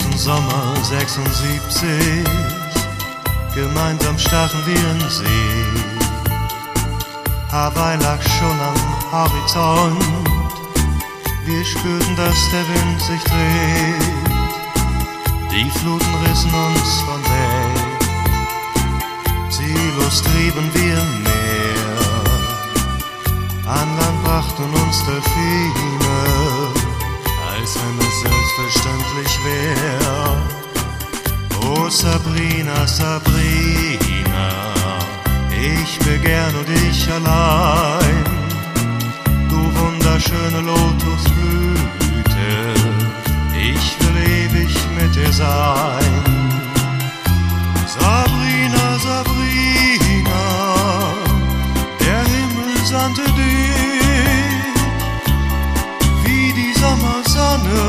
letzten Sommer 76, gemeinsam stachen wir in See. Hawaii lag schon am Horizont, wir spürten, dass der Wind sich dreht. Die Fluten rissen uns von weg, ziellos trieben wir im Meer. An Land brachten uns Delfine, als wenn es selbstverständlich wäre. Oh Sabrina, Sabrina, ich begehrt und ich allein. Du wunderschöne Lotusblüte, ich will ewig mit dir sein. Sabrina, Sabrina, der Himmel sandte dich wie die Sommersonne,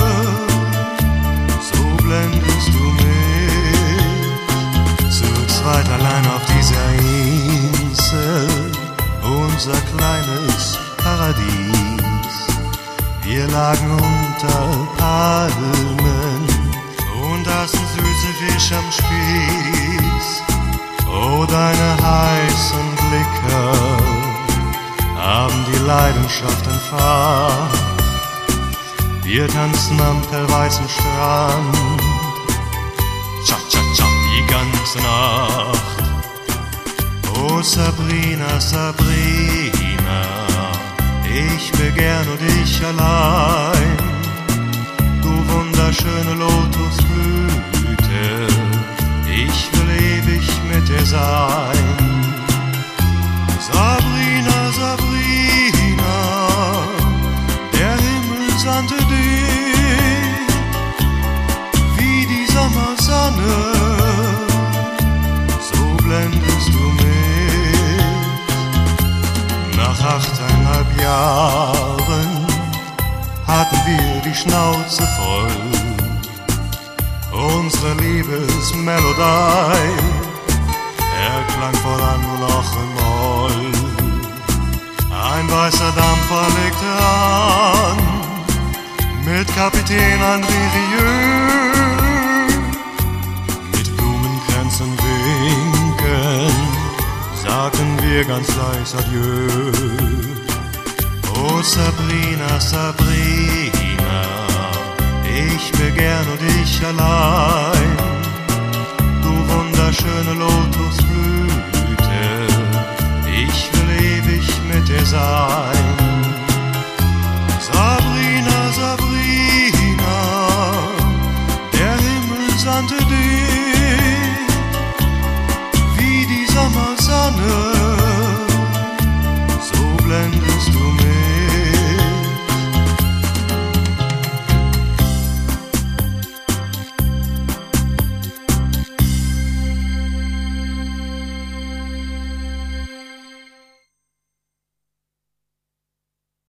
so blendest du mich. Zu zweit allein auf dieser Insel, unser kleines Paradies. Wir lagen unter Palmen und aßen süße Fisch am Spieß. Oh, deine heißen Blicke haben die Leidenschaft entfacht. Wir tanzten am perlweißen Strand, Cha-cha-cha, die ganze Nacht. Oh Sabrina, Sabrina, ich begehrt und ich allein. Du wunderschöne Lotusblüte, ich will ewig mit dir sein. Sabrina, Sabrina, der Himmel sandte dich wie die Sommersonne, so blendest du mich. Nach 8,5 Jahren hatten wir die Schnauze voll. Unsere Liebesmelodie erklang voran nur noch im Moll. Ein weißer Dampfer legte an, mit Kapitän André Rieu. Mit Blumenkränzen winken, sagten wir ganz leise Adieu. Oh Sabrina, Sabrina, ich begehrt und ich allein. Du wunderschöne Lotusblüte, ich will ewig mit dir sein.